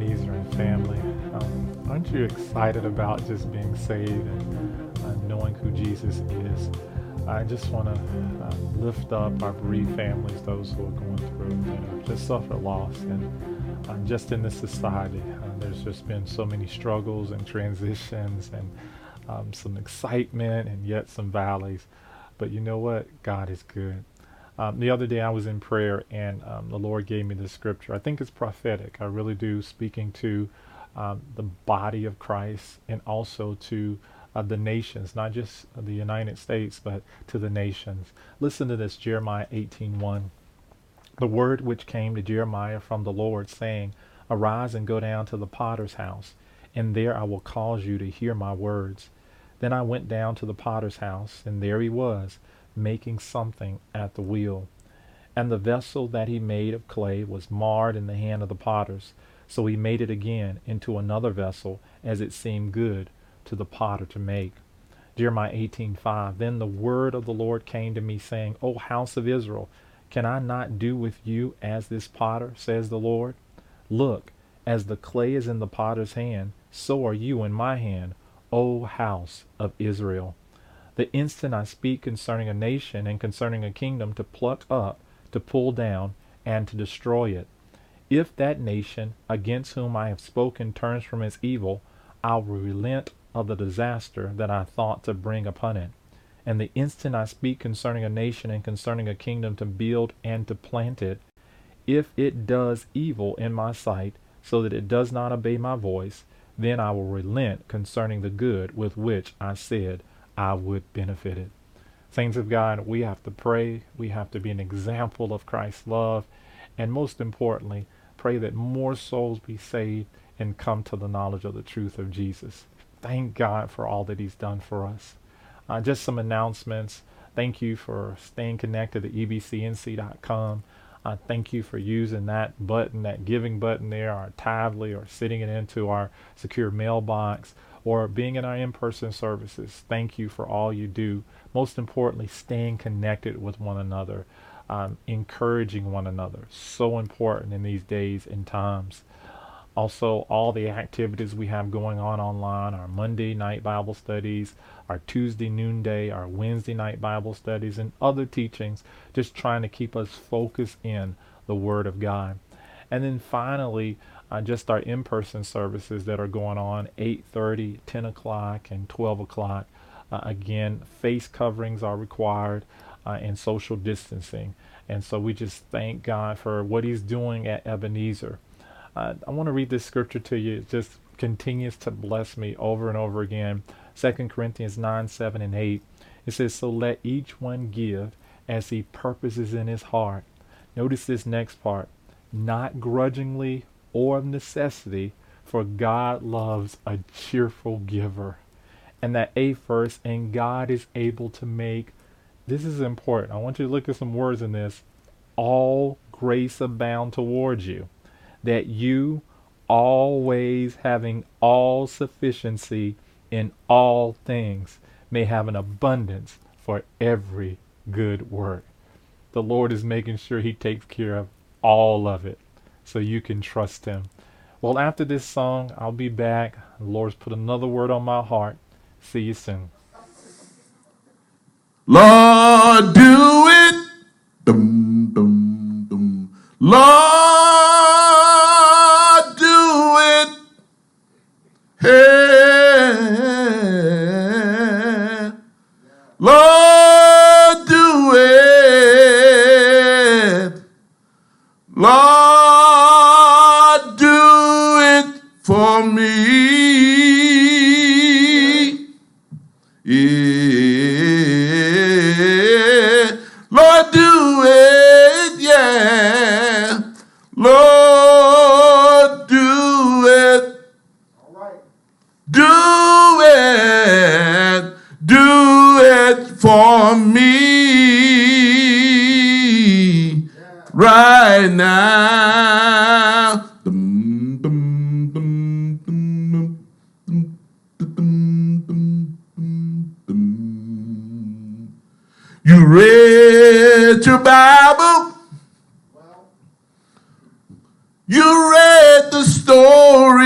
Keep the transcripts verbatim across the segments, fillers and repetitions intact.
Ebenezer and family. Um, aren't you excited about just being saved and uh, knowing who Jesus is? I just want to uh, lift up our bereaved families, those who are going through, that have just suffered loss. And uh, just in this society, uh, there's just been so many struggles and transitions and um, some excitement and yet some valleys. But you know what? God is good. Um, the other day I was in prayer and um, the Lord gave me this scripture. I think it's prophetic. I really do, speaking to um, the body of Christ and also to uh, the nations, not just the United States, but to the nations. Listen to this, Jeremiah eighteen one. The word which came to Jeremiah from the Lord, saying, Arise and go down to the potter's house, and there I will cause you to hear my words. Then I went down to the potter's house, and there he was, making something at the wheel. And the vessel that he made of clay was marred in the hand of the potters. So he made it again into another vessel, as it seemed good to the potter to make. Jeremiah eighteen five. Then the word of the Lord came to me, saying, O house of Israel, can I not do with you as this potter, says the Lord? Look, as the clay is in the potter's hand, so are you in my hand, O house of Israel. The instant I speak concerning a nation and concerning a kingdom, to pluck up, to pull down, and to destroy it. If that nation against whom I have spoken turns from its evil, I will relent of the disaster that I thought to bring upon it. And the instant I speak concerning a nation and concerning a kingdom, to build and to plant it, if it does evil in my sight, so that it does not obey my voice, then I will relent concerning the good with which I said I would benefit it. Saints of God, we have to pray. We have to be an example of Christ's love. And most importantly, pray that more souls be saved and come to the knowledge of the truth of Jesus. Thank God for all that he's done for us. Uh, just some announcements. Thank you for staying connected to E B C N C dot com. Uh, thank you for using that button, that giving button there, our Tithely, or sitting it into our secure mailbox, or being in our in-person services. Thank you for all you do. Most importantly, staying connected with one another, um, encouraging one another. So important in these days and times. Also, all the activities we have going on online, our Monday night Bible studies, our Tuesday noonday, our Wednesday night Bible studies, and other teachings, just trying to keep us focused in the Word of God. And then finally, uh, just our in-person services that are going on, eight thirty, ten o'clock, and twelve o'clock. Uh, again, face coverings are required uh, and social distancing. And so we just thank God for what he's doing at Ebenezer. Uh, I want to read this scripture to you. It just continues to bless me over and over again. Second Corinthians nine, seven, and eight. It says, So let each one give as he purposes in his heart. Notice this next part. Not grudgingly or of necessity, for God loves a cheerful giver. And that eighth verse, and God is able to make, this is important. I want you to look at some words in this. All grace abound towards you, that you, always having all sufficiency in all things, may have an abundance for every good work. The Lord is making sure he takes care of all of it, so you can trust him. Well, after this song, I'll be back. The Lord's put another word on my heart. See you soon. Lord, do it. Dum, dum, dum. Lord, do it. Hey, Lord, do it. Lord, do it for me. Yeah. Lord, do it. Yeah. Lord, do it. All right. Do it. Do it for me. Yeah. Right now. Dum, dum, dum, dum, dum, dum, dum, dum, dum. You read your Bible. Well, You read the story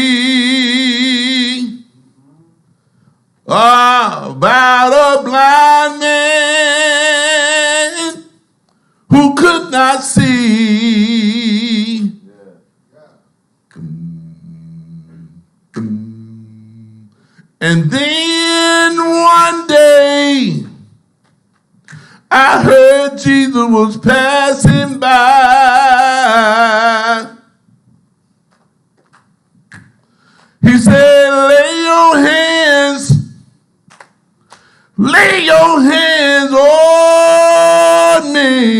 about a blind man who could not see. And then one day, I heard Jesus was passing by. He said, lay your hands, lay your hands on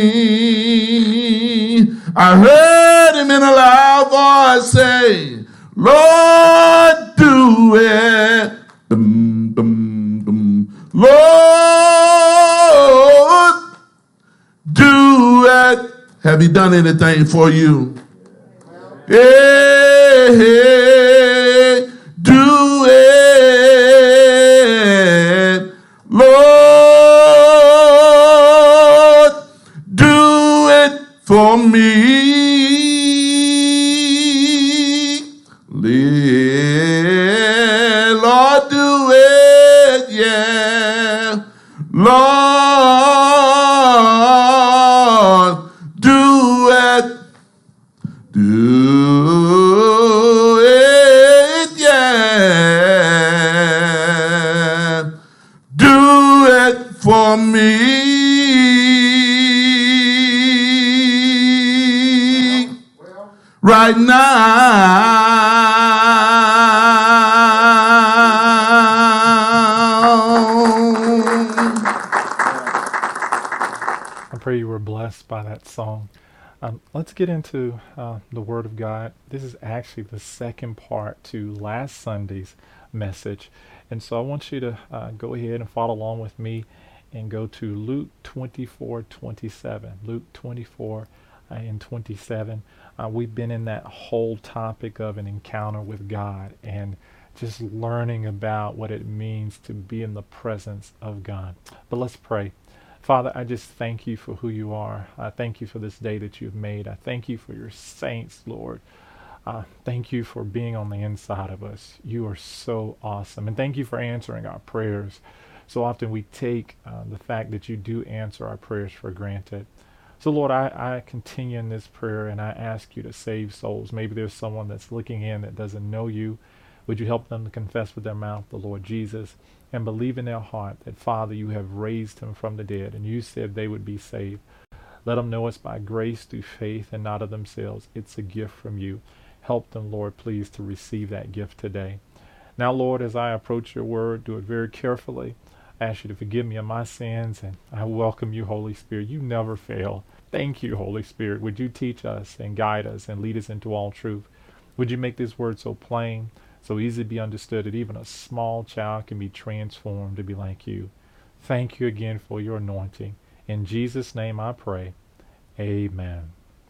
me. I heard him in a loud voice say, Lord, do it. Dum, dum, dum. Lord, do it. Have he done anything for you? Hey, hey, do it. Lord, do it for me. Lord, do it, yeah. Lord, do it. Do it, yeah. Do it for me. Right now. I pray you were blessed by that song. Um, let's get into uh, the Word of God. This is actually the second part to last Sunday's message. And so I want you to uh, go ahead and follow along with me and go to Luke twenty-four twenty-seven. Luke twenty-four uh, and twenty-seven. Uh, we've been in that whole topic of an encounter with God and just learning about what it means to be in the presence of God. But let's pray. Father, I just thank you for who you are. I thank you for this day that you've made. I thank you for your saints, Lord. Uh, thank you for being on the inside of us. You are so awesome. And thank you for answering our prayers. So often we take uh, the fact that you do answer our prayers for granted. So Lord, I, I continue in this prayer and I ask you to save souls. Maybe there's someone that's looking in that doesn't know you. Would you help them to confess with their mouth the Lord Jesus and believe in their heart that, Father, you have raised him from the dead and you said they would be saved. Let them know it's by grace through faith and not of themselves. It's a gift from you. Help them, Lord, please, to receive that gift today. Now, Lord, as I approach your word, do it very carefully. I ask you to forgive me of my sins, and I welcome you, Holy Spirit. You never fail. Thank you, Holy Spirit. Would you teach us and guide us and lead us into all truth? Would you make this word so plain, so easy to be understood that even a small child can be transformed to be like you? Thank you again for your anointing. In Jesus' name I pray. Amen.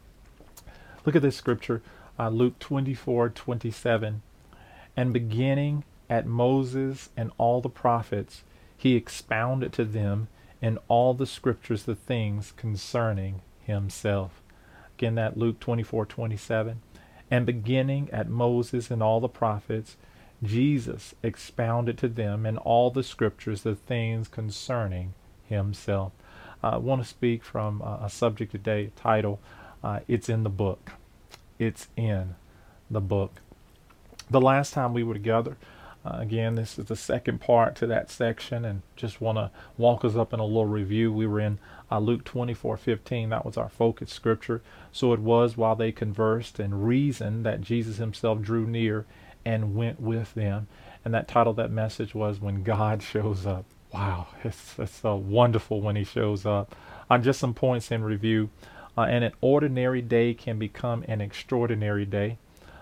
Look at this scripture, uh, Luke twenty-four twenty-seven. And beginning at Moses and all the prophets, he expounded to them in all the scriptures the things concerning himself. Again, that Luke twenty-four twenty-seven. And beginning at Moses and all the prophets, Jesus expounded to them in all the scriptures the things concerning himself. I want to speak from uh, a subject today, title, uh, It's in the Book. It's in the book. The last time we were together, uh, again, this is the second part to that section, and just want to walk us up in a little review. We were in uh, Luke twenty-four fifteen. That was our focus scripture. So it was while they conversed and reasoned that Jesus himself drew near and went with them. And that title of that message was When God Shows Up. Wow, it's, it's so wonderful when he shows up. Uh, just some points in review. Uh, and an ordinary day can become an extraordinary day.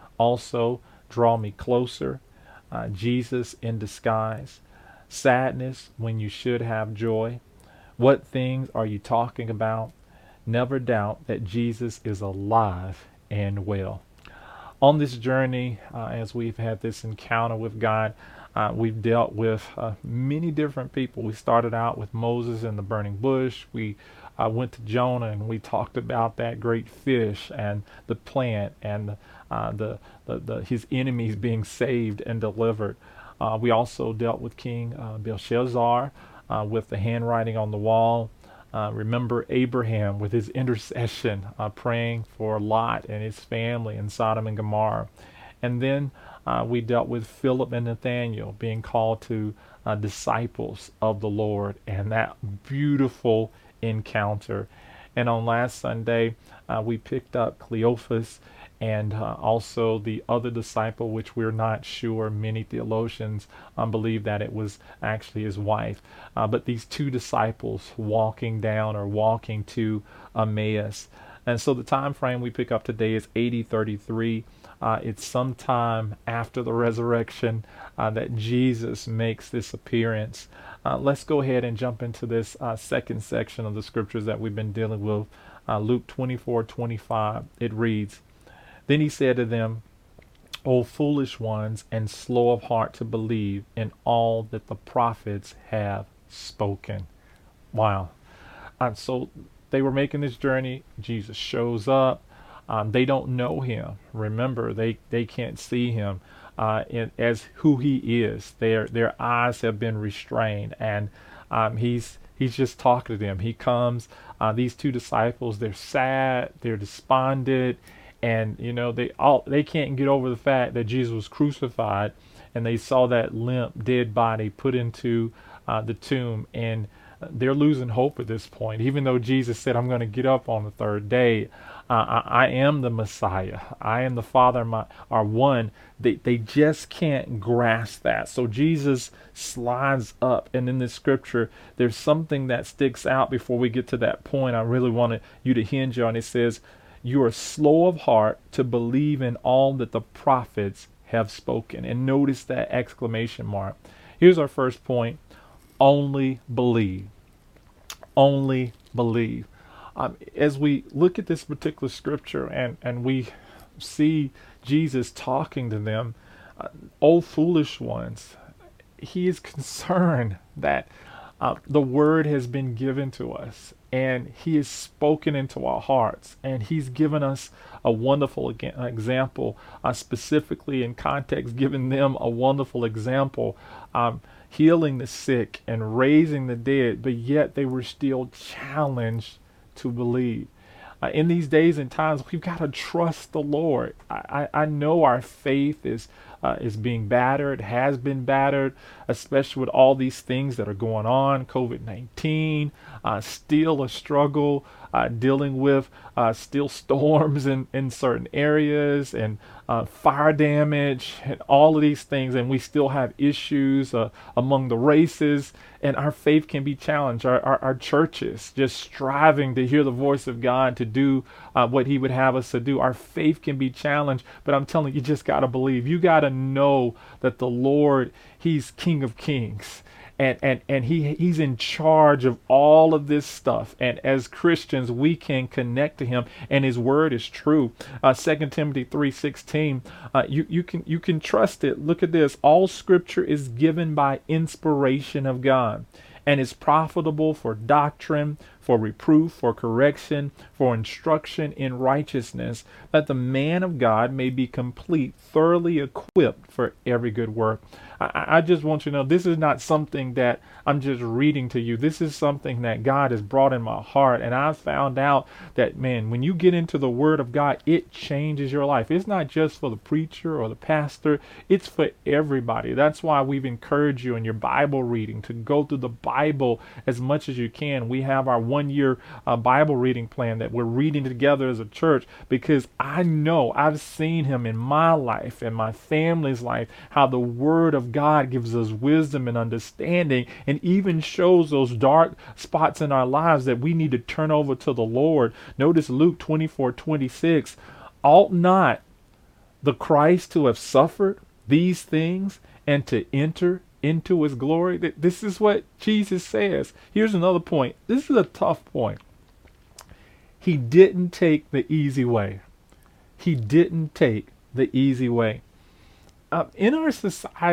Also, draw me closer. Uh, Jesus in disguise. Sadness when you should have joy. What things are you talking about? Never doubt that Jesus is alive and well. On this journey, uh, as we've had this encounter with God, uh, we've dealt with uh, many different people. We started out with Moses in the burning bush. We uh, went to Jonah and we talked about that great fish and the plant and uh, the, the, the his enemies being saved and delivered. Uh, we also dealt with King uh, Belshazzar uh, with the handwriting on the wall. Uh, remember Abraham with his intercession, uh, praying for Lot and his family in Sodom and Gomorrah. And then uh, we dealt with Philip and Nathaniel being called to uh, disciples of the Lord, and that beautiful encounter. And on last Sunday, uh, we picked up Cleophas and uh, also the other disciple, which we're not sure. Many theologians um, believe that it was actually his wife. Uh, but these two disciples walking down or walking to Emmaus. And so the time frame we pick up today is A D thirty-three. Uh, it's sometime after the resurrection uh, that Jesus makes this appearance. Uh, let's go ahead and jump into this uh, second section of the scriptures that we've been dealing with. Uh, Luke twenty-four twenty-five. It reads, "Then he said to them, O foolish ones, and slow of heart to believe in all that the prophets have spoken." Wow. Uh, so they were making this journey. Jesus shows up. Um, they don't know him. Remember, they, they can't see him uh, in, as who he is. Their their eyes have been restrained, and um, he's he's just talking to them. He comes. Uh, these two disciples, they're sad. They're despondent. And, you know, they all they can't get over the fact that Jesus was crucified, and they saw that limp, dead body put into uh, the tomb, and they're losing hope at this point. Even though Jesus said, "I'm going to get up on the third day. Uh, I, I am the Messiah. I am the Father my, are one." They they just can't grasp that. So Jesus slides up, and in this scripture, there's something that sticks out before we get to that point. I really wanted you to hinge on. It says, "You are slow of heart to believe in all that the prophets have spoken." And notice that exclamation mark. Here's our first point. Only believe. Only believe. Um, as we look at this particular scripture and, and we see Jesus talking to them, uh, "O foolish ones," he is concerned that uh, the word has been given to us, and he has spoken into our hearts, and he's given us a wonderful example, uh, specifically in context, giving them a wonderful example, um, healing the sick and raising the dead, but yet they were still challenged to believe. Uh, in these days and times, we've got to trust the Lord. I, I, I know our faith is uh, is being battered, has been battered, especially with all these things that are going on. COVID nineteen, uh, still a struggle, uh, dealing with uh, still storms in, in certain areas, and uh, fire damage, and all of these things. And we still have issues uh, among the races, and our faith can be challenged. Our, our, our churches just striving to hear the voice of God, to do uh, what he would have us to do. Our faith can be challenged, but I'm telling you, you just got to believe. You got to know that the Lord, he's King of Kings. And, and, and he he's in charge of all of this stuff. And as Christians, we can connect to him, and his word is true. Uh, Second Timothy three sixteen, uh, you, you, can, you can trust it. Look at this. "All scripture is given by inspiration of God, and is profitable for doctrine, for reproof, for correction, for instruction in righteousness, that the man of God may be complete, thoroughly equipped for every good work." I, I just want you to know, this is not something that I'm just reading to you. This is something that God has brought in my heart. And I found out that, man, when you get into the Word of God, it changes your life. It's not just for the preacher or the pastor. It's for everybody. That's why we've encouraged you in your Bible reading to go through the Bible as much as you can. We have our one-year uh, Bible reading plan that we're reading together as a church, because I know I've seen him in my life and my family's life, how the Word of God gives us wisdom and understanding, and even shows those dark spots in our lives that we need to turn over to the Lord. Notice Luke twenty-four twenty-six, "Ought not the Christ to have suffered these things and to enter into his glory?" This is what Jesus says. Here's another point. This is a tough point. He didn't take the easy way. He didn't take the easy way. Uh, in our society,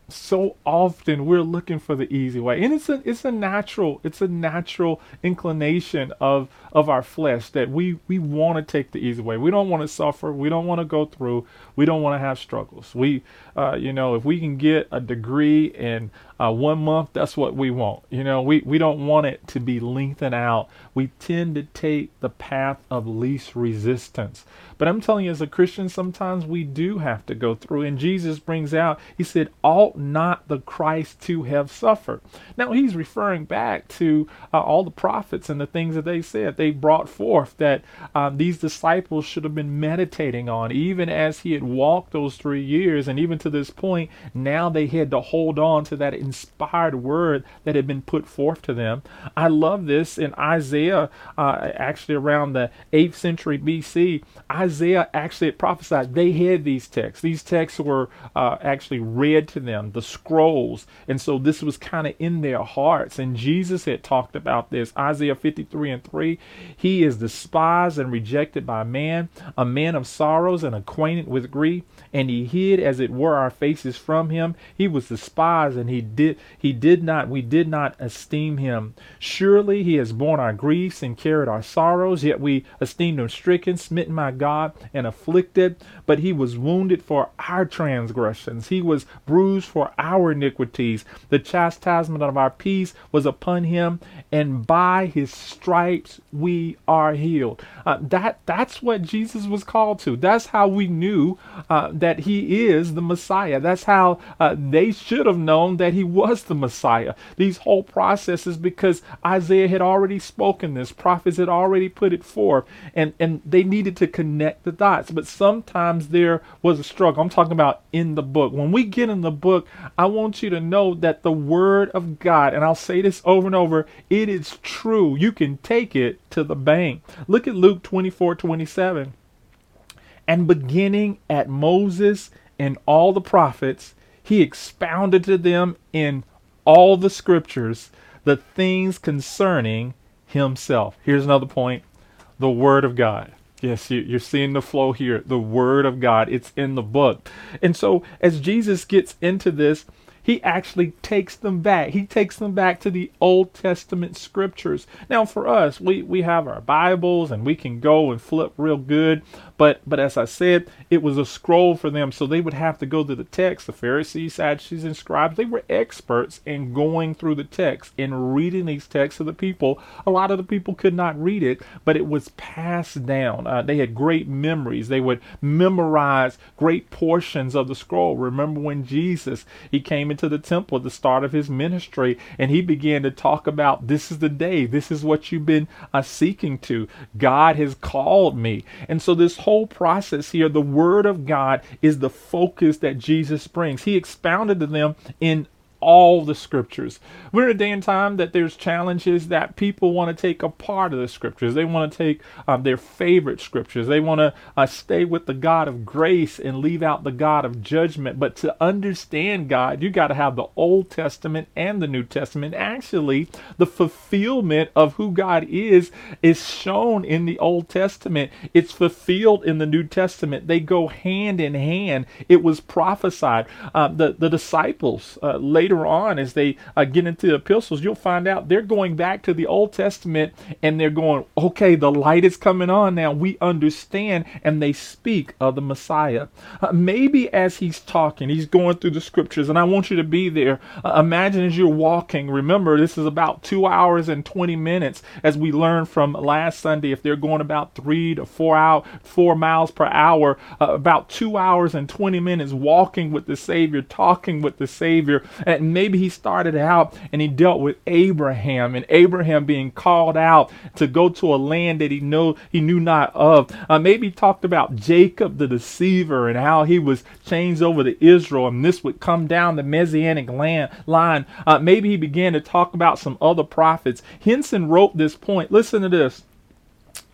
so often we're looking for the easy way, and it's a it's a natural it's a natural inclination of of our flesh that we we want to take the easy way. We don't want to suffer. We don't want to go through. We don't want to have struggles. We uh, you know, if we can get a degree in uh, one month, that's what we want. You know, we we don't want it to be lengthened out. We tend to take the path of least resistance. But I'm telling you, as a Christian, sometimes we do have to go through. And Jesus brings out, he said, ought not the Christ to have suffered? Now, he's referring back to uh, all the prophets and the things that they said. They brought forth that um, these disciples should have been meditating on, even as he had walked those three years. And even to this point, now they had to hold on to that inspired word that had been put forth to them. I love this in Isaiah, uh, actually around the eighth century B C. Isaiah actually had prophesied. They had these texts. These texts were uh, actually read to them, the scrolls. And so this was kind of in their hearts. And Jesus had talked about this. Isaiah fifty-three and three, he is despised and rejected by man, a man of sorrows and acquainted with grief. And he hid, as it were, our faces from him. He was despised, and he did he did not, we did not esteem him. Surely he has borne our griefs and carried our sorrows, yet we esteemed him stricken, smitten by God, and afflicted. But he was wounded for our transgressions. He was bruised for our iniquities. The chastisement of our peace was upon him, and by his stripes we are healed. Uh, that that's what Jesus was called to. That's how we knew uh, that he is the Messiah. That's how uh, they should have known that he was the Messiah. These whole processes, because Isaiah had already spoken this, prophets had already put it forth, and, and they needed to connect the dots. But sometimes there was a struggle. I'm talking about in the book. When we get in the book, I want you to know that the word of God, and I'll say this over and over, it is true. You can take it to the bank. Look at Luke twenty-four twenty-seven. And beginning at Moses and all the prophets, he expounded to them in all the scriptures the things concerning himself. Here's another point. The word of God. Yes, you're seeing the flow here. The word of God. It's in the book. And so as Jesus gets into this, he actually takes them back. He takes them back to the Old Testament scriptures. Now, for us, we, we have our Bibles and we can go and flip real good. But but as I said, it was a scroll for them. So they would have to go to the text. The Pharisees, Sadducees, and scribes, they were experts in going through the text and reading these texts to the people. A lot of the people could not read it, but it was passed down. Uh, they had great memories. They would memorize great portions of the scroll. Remember when Jesus, he came into the temple at the start of his ministry, and he began to talk about, this is the day. This is what you've been uh, seeking to. God has called me. And so this whole process here, the word of God is the focus that Jesus brings. He expounded to them in all the scriptures. We're in a day and time that there's challenges that people want to take a part of the scriptures. They want to take um, their favorite scriptures. They want to uh, stay with the God of grace and leave out the God of judgment. But to understand God, you got to have the Old Testament and the New Testament. Actually, the fulfillment of who God is is shown in the Old Testament. It's fulfilled in the New Testament. They go hand in hand. It was prophesied. Uh, the, the disciples uh, later Later on, as they uh, get into the epistles, you'll find out they're going back to the Old Testament and they're going, okay, the light is coming on now. We understand, and they speak of the Messiah. Uh, maybe as he's talking, he's going through the scriptures, and I want you to be there. Uh, imagine as you're walking. Remember, this is about two hours and twenty minutes, as we learned from last Sunday. If they're going about three to four hour, four miles per hour, uh, about two hours and twenty minutes walking with the Savior, talking with the Savior. And maybe he started out and he dealt with Abraham, and Abraham being called out to go to a land that he know he knew not of. Uh, maybe he talked about Jacob the deceiver and how he was changed over to Israel, and this would come down the Messianic land, line. Uh, maybe he began to talk about some other prophets. Henson wrote this point. Listen to this.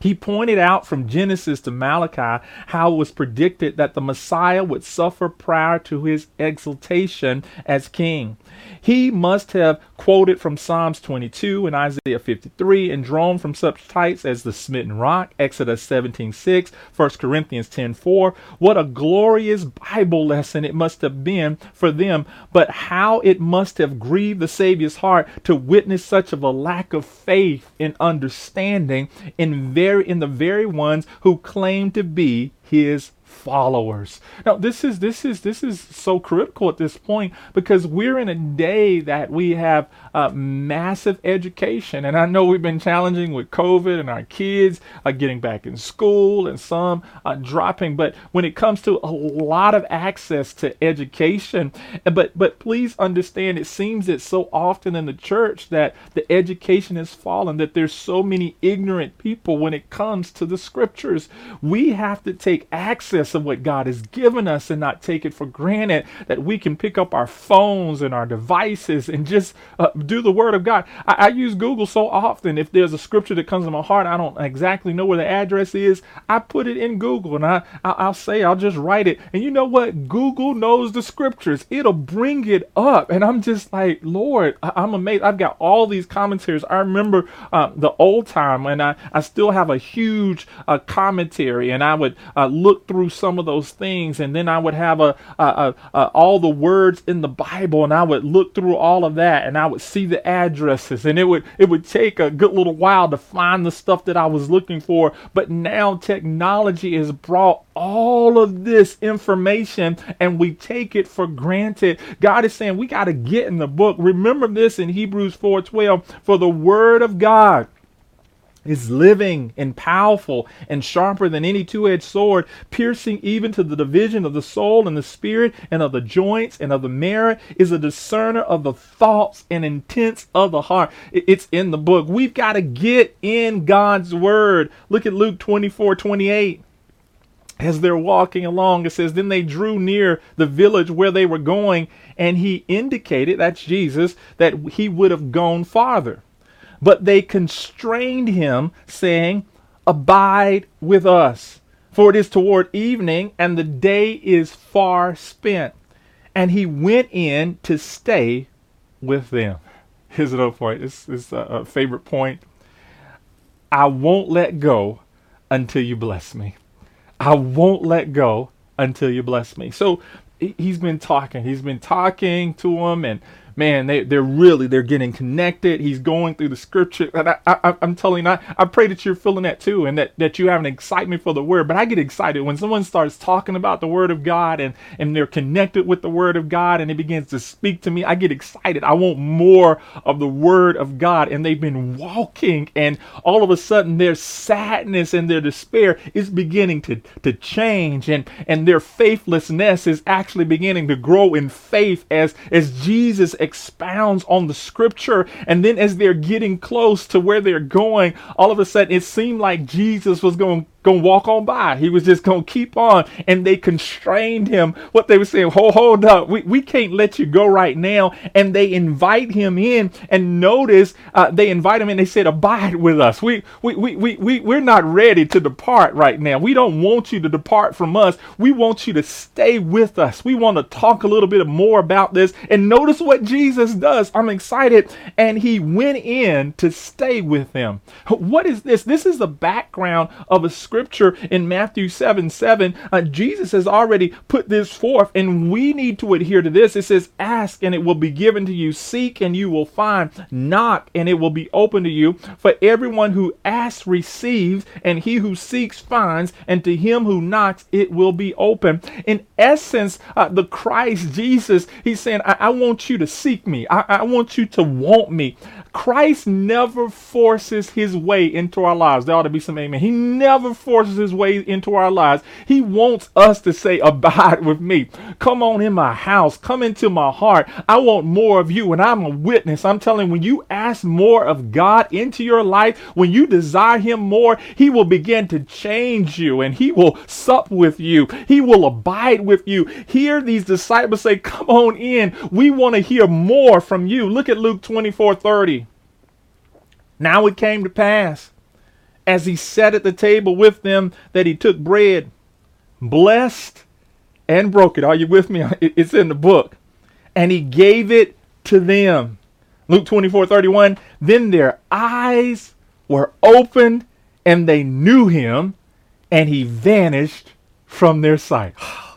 He pointed out from Genesis to Malachi how it was predicted that the Messiah would suffer prior to his exaltation as king. He must have quoted from Psalms twenty-two and Isaiah fifty-three and drawn from such types as the smitten rock, Exodus seventeen six, First Corinthians ten four. What a glorious Bible lesson it must have been for them, but how it must have grieved the Savior's heart to witness such of a lack of faith and understanding in very in the very ones who claim to be his followers. Now, this is this is this is so critical at this point, because we're in a day that we have uh, massive education, and I know we've been challenging with COVID and our kids uh, getting back in school and some uh, dropping. But when it comes to a lot of access to education, but but please understand, it seems that so often in the church that the education has fallen, that there's so many ignorant people when it comes to the scriptures. We have to take access of what God has given us and not take it for granted that we can pick up our phones and our devices and just uh, do the word of God. I, I use Google so often. If there's a scripture that comes to my heart, I don't exactly know where the address is, I put it in Google and I, I I'll say, I'll just write it. And you know what? Google knows the scriptures. It'll bring it up. And I'm just like, Lord, I, I'm amazed. I've got all these commentaries. I remember uh, the old time, and I, I still have a huge uh, commentary, and I would uh, look through some of those things, and then I would have a, a, a, a all the words in the Bible, and I would look through all of that, and I would see the addresses, and it would it would take a good little while to find the stuff that I was looking for. But now technology has brought all of this information, and we take it for granted. God is saying we got to get in the book. Remember this in Hebrews four twelve, for the word of God is living and powerful and sharper than any two-edged sword, piercing even to the division of the soul and the spirit and of the joints and of the marrow, is a discerner of the thoughts and intents of the heart. It's in the book. We've got to get in God's word. Look at Luke twenty-four twenty-eight. As they're walking along, it says, then they drew near the village where they were going, and he indicated, that's Jesus, that he would have gone farther. But they constrained him, saying, abide with us, for it is toward evening, and the day is far spent. And he went in to stay with them. Here's another point. This is a favorite point. I won't let go until you bless me. I won't let go until you bless me. So he's been talking. He's been talking to them, and man, they, they're really, they're getting connected. He's going through the scripture. And I, I, I'm telling you, I, I pray that you're feeling that too, and that, that you have an excitement for the word. But I get excited when someone starts talking about the word of God, and, and they're connected with the word of God, and it begins to speak to me. I get excited. I want more of the word of God. And they've been walking, and all of a sudden their sadness and their despair is beginning to, to change, and, and their faithlessness is actually beginning to grow in faith as, as Jesus expounds on the scripture. And then as they're getting close to where they're going, all of a sudden it seemed like Jesus was going Gonna walk on by. He was just gonna keep on, and they constrained him. What they were saying, hold, hold up, we, we can't let you go right now. And they invite him in, and notice uh, they invite him in. They said, abide with us. We we, we we we we're not ready to depart right now. We don't want you to depart from us. We want you to stay with us. We want to talk a little bit more about this. And notice what Jesus does. I'm excited. And he went in to stay with them. What is this? This is the background of a scripture in Matthew seven seven. Uh, Jesus has already put this forth, and we need to adhere to this. It says, ask and it will be given to you. Seek and you will find. Knock and it will be open to you. For everyone who asks receives, and he who seeks finds, and to him who knocks it will be open. In essence, uh, the Christ Jesus, he's saying, I, I want you to seek me. I, I want you to want me. Christ never forces his way into our lives. There ought to be some amen. He never forces his way into our lives. He wants us to say, abide with me. Come on in my house. Come into my heart. I want more of you. And I'm a witness. I'm telling you, when you ask more of God into your life, when you desire him more, he will begin to change you, and he will sup with you. He will abide with you. Hear these disciples say, come on in. We want to hear more from you. Look at Luke twenty-four thirty. Now it came to pass, as he sat at the table with them, that he took bread, blessed, and broke it. Are you with me? It's in the book. And he gave it to them. Luke twenty-four thirty-one. Then their eyes were opened and they knew him, and he vanished from their sight.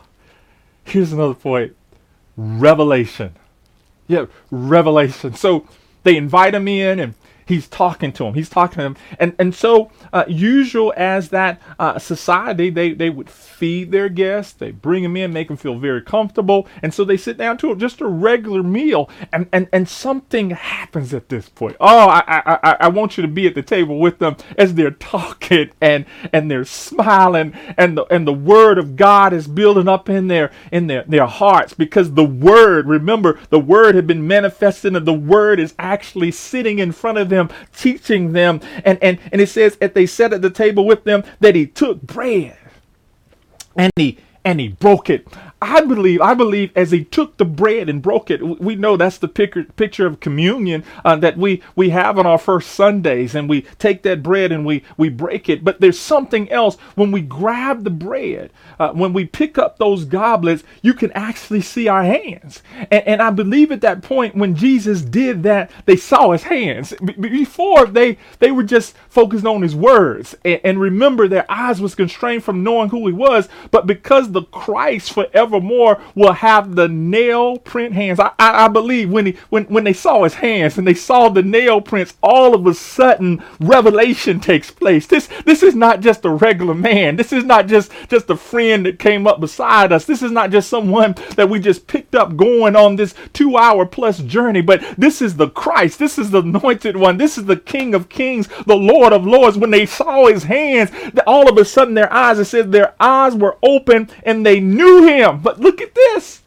Here's another point. Revelation. Yeah, revelation. So they invite him in, and he's talking to him. He's talking to them. And and so uh, usual as that uh, society, they, they would feed their guests. They bring them in, make them feel very comfortable. And so they sit down to just a regular meal. And, and, and something happens at this point. Oh, I, I, I, I want you to be at the table with them as they're talking and, and they're smiling. And the, and the word of God is building up in their, in their, their hearts, because the word, remember, the word had been manifested, and the word is actually sitting in front of them, them, teaching them. And, and, and it says that they sat at the table with them, that he took bread and he and he broke it. I believe, I believe as he took the bread and broke it, we know that's the picture, picture of communion uh, that we, we have on our first Sundays, and we take that bread and we, we break it. But there's something else. When we grab the bread, uh, when we pick up those goblets, you can actually see our hands. And, and I believe at that point when Jesus did that, they saw his hands. B- before, they, they were just focused on his words. And, and remember, their eyes was constrained from knowing who he was. But because the Christ forevermore will have the nail print hands. I, I, I believe when he when, when they saw his hands and they saw the nail prints, all of a sudden revelation takes place. This this is not just a regular man. This is not just, just a friend that came up beside us. This is not just someone that we just picked up going on this two hour plus journey, but this is the Christ. This is the anointed one. This is the King of Kings, the Lord of Lords. When they saw his hands, all of a sudden their eyes, it says their eyes were open and they knew him. But look at this.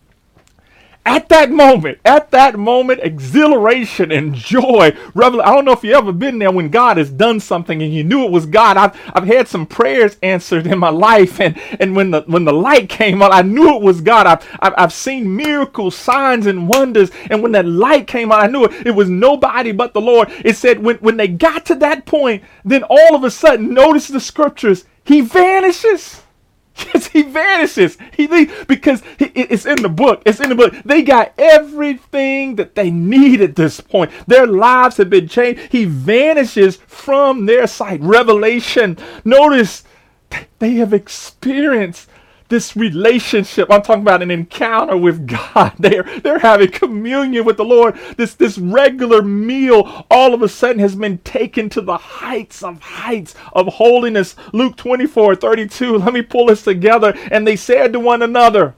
At that moment, at that moment, exhilaration and joy. Revel- I don't know if you've ever been there when God has done something and you knew it was God. I've I've had some prayers answered in my life, and, and when the when the light came on, I knew it was God. I've, I've I've seen miracles, signs, and wonders, and when that light came on, I knew it, it was nobody but the Lord. It said when, when they got to that point, then all of a sudden, notice the scriptures, he vanishes. Yes, he vanishes. He because he, it's in the book. It's in the book. They got everything that they need at this point. Their lives have been changed. He vanishes from their sight. Revelation. Notice they have experienced this relationship. I'm talking about an encounter with God. They're, they're having communion with the Lord. This, this regular meal all of a sudden has been taken to the heights of heights of holiness. Luke twenty-four thirty-two. Let me pull this together. And they said to one another,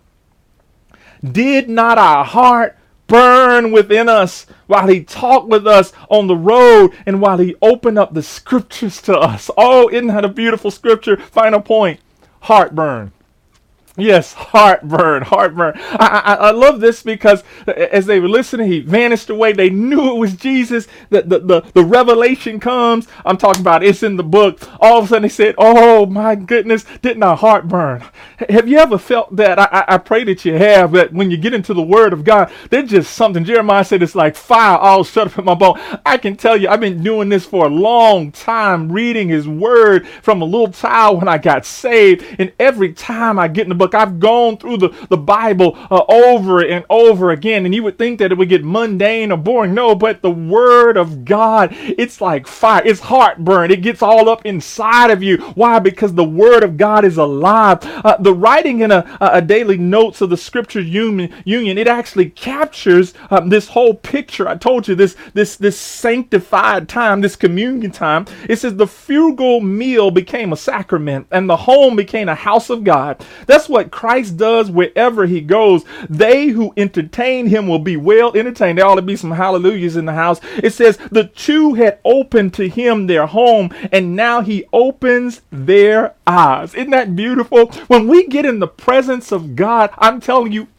did not our heart burn within us while he talked with us on the road and while he opened up the scriptures to us? Oh, isn't that a beautiful scripture? Final point. Heartburn. Yes, heartburn, heartburn. I, I I love this because as they were listening, he vanished away. They knew it was Jesus. The, the, the, the revelation comes. I'm talking about it's in the book. All of a sudden they said, oh my goodness, didn't our heart burn? Have you ever felt that? I, I, I pray that you have, that when you get into the word of God, there's just something. Jeremiah said it's like fire all shut up in my bone. I can tell you, I've been doing this for a long time, reading his word from a little child when I got saved. And every time I get in the book, I've gone through the, the Bible uh, over and over again, and you would think that it would get mundane or boring. No, but the word of God, it's like fire. It's heartburn. It gets all up inside of you. Why? Because the word of God is alive. Uh, the writing in a, a daily notes of the scripture union, union it actually captures um, this whole picture. I told you this, this, this sanctified time, this communion time. It says the frugal meal became a sacrament and the home became a house of God. That's what Christ does wherever he goes. They who entertain him will be well entertained. There ought to be some hallelujahs in the house. It says the two had opened to him their home, and now he opens their eyes. Isn't that beautiful? When we get in the presence of God, I'm telling you,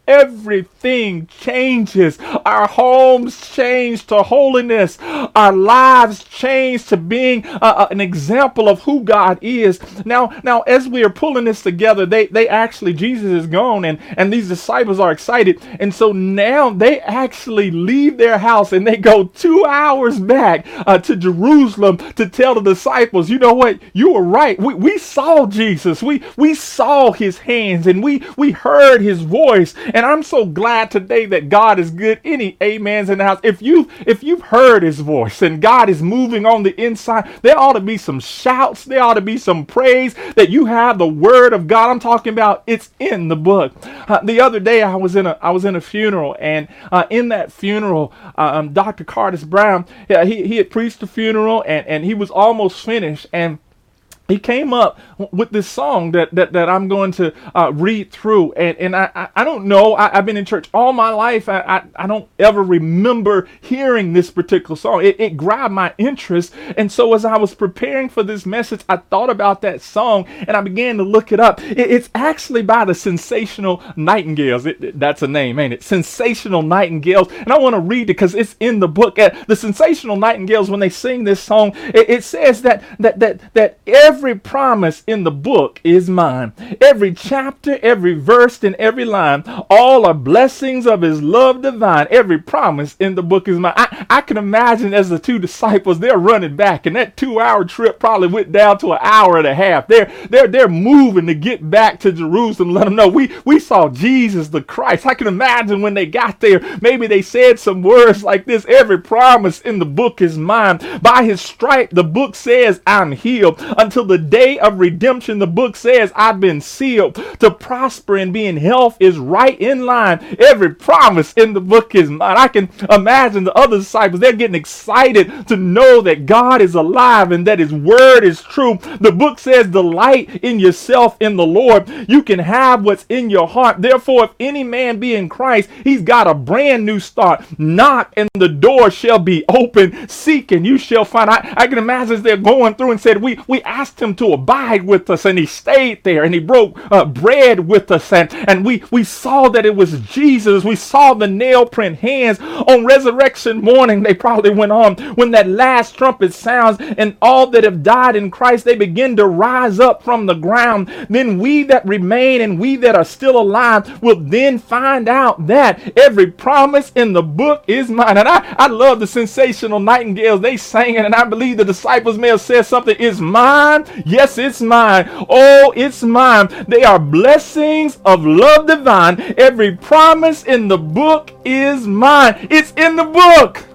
everything changes. Our homes change to holiness. Our lives change to being uh, an example of who God is. Now, now, as we are pulling this together, they, they actually, Jesus is gone, and, and these disciples are excited. And so now they actually leave their house and they go two hours back uh, to Jerusalem to tell the disciples, you know what? You were right. We, we saw Jesus. We, we saw his hands, and we, we heard his voice. And I'm so glad today that God is good. Any amens in the house? If you if you've heard his voice and God is moving on the inside, there ought to be some shouts. There ought to be some praise that you have the word of God. I'm talking about it's in the book. Uh, the other day I was in a I was in a funeral, and uh, in that funeral, um, Doctor Curtis Brown, yeah, he he had preached the funeral, and and he was almost finished, and he came up with this song that that, that I'm going to uh, read through, and and I I, I don't know. I, I've been in church all my life. I, I I don't ever remember hearing this particular song. It, it grabbed my interest, and so as I was preparing for this message, I thought about that song, and I began to look it up. It, it's actually by the Sensational Nightingales. It, it, that's a name, ain't it? Sensational Nightingales, and I want to read it because it's in the book. Uh, the Sensational Nightingales, when they sing this song, it, it says that that that that every Every promise in the book is mine. Every chapter, every verse, and every line, all are blessings of his love divine. Every promise in the book is mine. I, I can imagine as the two disciples, they're running back, and that two-hour trip probably went down to an hour and a half. They're they're they're moving to get back to Jerusalem. Let them know we we saw Jesus the Christ. I can imagine when they got there, maybe they said some words like this: every promise in the book is mine. By his stripe, the book says I'm healed. Until the day of redemption, the book says I've been sealed. To prosper and be in health is right in line. Every promise in the book is mine. I can imagine the other disciples, they're getting excited to know that God is alive and that his word is true. The book says delight in yourself in the Lord. You can have what's in your heart. Therefore, if any man be in Christ, he's got a brand new start. Knock and the door shall be open. Seek and you shall find. I, I can imagine as they're going through and said, we, we asked him to abide with us, and he stayed there, and he broke uh, bread with us, and, and we, we saw that it was Jesus. We saw the nail print hands. On resurrection morning, they probably went on, when that last trumpet sounds, and all that have died in Christ, they begin to rise up from the ground. Then we that remain and we that are still alive will then find out that every promise in the book is mine. And I, I love the Sensational Nightingales. They sang it, and I believe the disciples may have said something. It's mine. Yes, it's mine. Oh, it's mine. They are blessings of love divine. Every promise in the book is mine. It's in the book.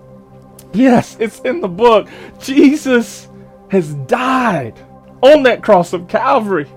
Yes, it's in the book. Jesus has died on that cross of Calvary.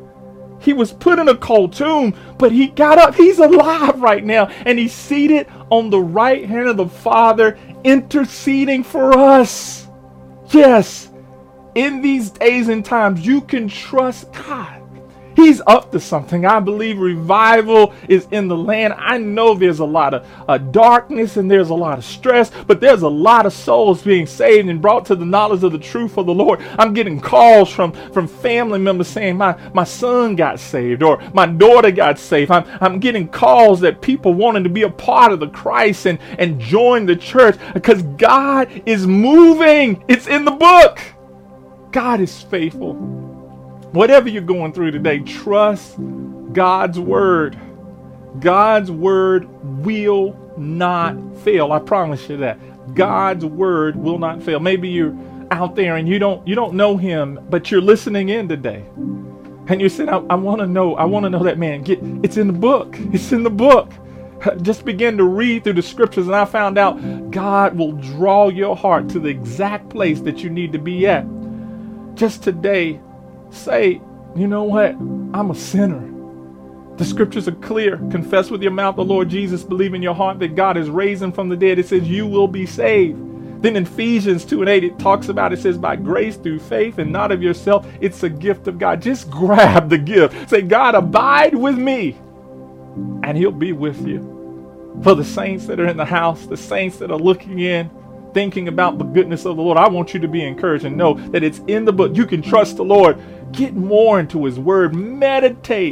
He was put in a cold tomb, but he got up. He's alive right now, and he's seated on the right hand of the Father, interceding for us. Yes. In these days and times, you can trust God. He's up to something. I believe revival is in the land. I know there's a lot of uh, darkness and there's a lot of stress, but there's a lot of souls being saved and brought to the knowledge of the truth of the Lord. I'm getting calls from, from family members saying my, my son got saved or my daughter got saved. I'm, I'm getting calls that people wanting to be a part of the Christ and, and join the church because God is moving. It's in the book. God is faithful. Whatever you're going through today, trust God's word. God's word will not fail. I promise you that. God's word will not fail. Maybe you're out there and you don't you don't know him, but you're listening in today. And you said, I, I want to know, I want to know that man. Get it's in the book. It's in the book. Just begin to read through the scriptures, and I found out God will draw your heart to the exact place that you need to be at. Just today, say, you know what? I'm a sinner. The scriptures are clear. Confess with your mouth the Lord Jesus. Believe in your heart that God is raised him from the dead. It says you will be saved. Then in Ephesians two and eight, it talks about, it says, by grace through faith and not of yourself. It's a gift of God. Just grab the gift. Say, God, abide with me, and he'll be with you. For the saints that are in the house, the saints that are looking in, thinking about the goodness of the Lord, I want you to be encouraged and know that it's in the book. You can trust the Lord. Get more into his word. Meditate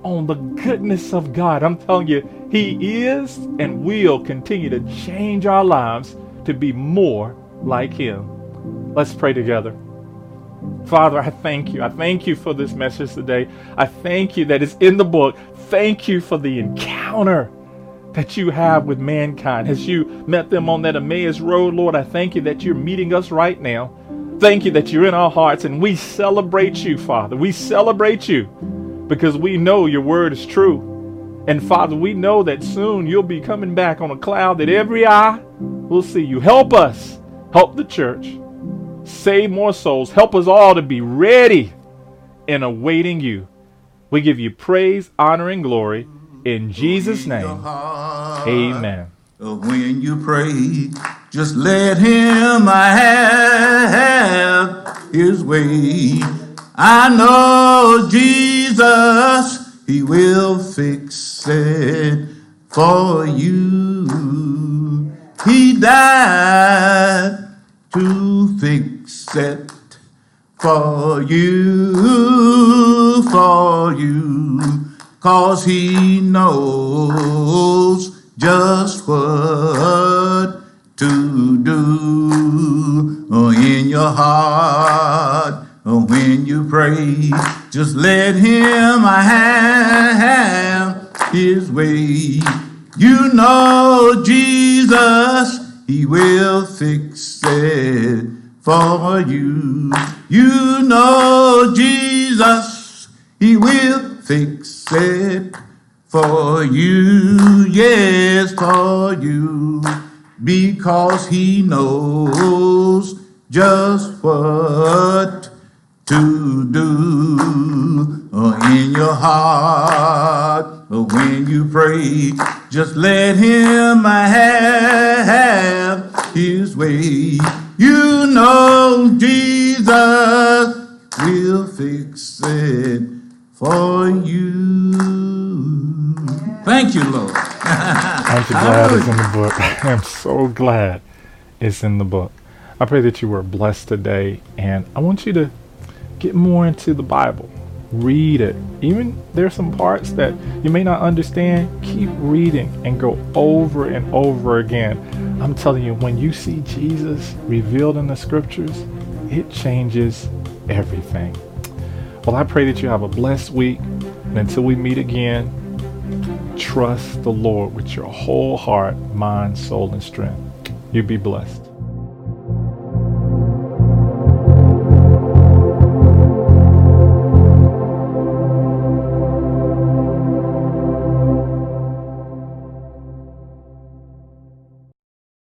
on the goodness of God. I'm telling you, He is and will continue to change our lives to be more like Him. Let's pray together. Father, I thank you. I thank you for this message today. I thank you that it's in the book. Thank you for the encounter that you have with mankind. As you met them on that Emmaus road, Lord, I thank you that you're meeting us right now. Thank you that you're in our hearts, and we celebrate you, Father. We celebrate you because we know your word is true. And Father, we know that soon you'll be coming back on a cloud that every eye will see you. Help us. Help the church. Save more souls. Help us all to be ready and awaiting you. We give you praise, honor, and glory in Jesus' name. Amen. When you pray, just let him have his way. I know Jesus, he will fix it for you. He died to fix it for you, for you, 'cause he knows just what to do. Oh, in your heart, oh, when you pray, just let him have his way. You know Jesus, he will fix it for you. You know Jesus, he will fix it for you. Yes, for you. Because he knows just what to do. Oh, in your heart, oh, when you pray, just let him have his way. You know Jesus will fix it for you. Thank you, Lord. Aren't you glad it's in the book? I am so glad it's in the book. I pray that you were blessed today, and I want you to get more into the Bible. Read it. Even there's some parts that you may not understand, keep reading and go over and over again. I'm telling you, when you see Jesus revealed in the scriptures, it changes everything. Well, I pray that you have a blessed week, and until we meet again, trust the Lord with your whole heart, mind, soul, and strength. You be blessed.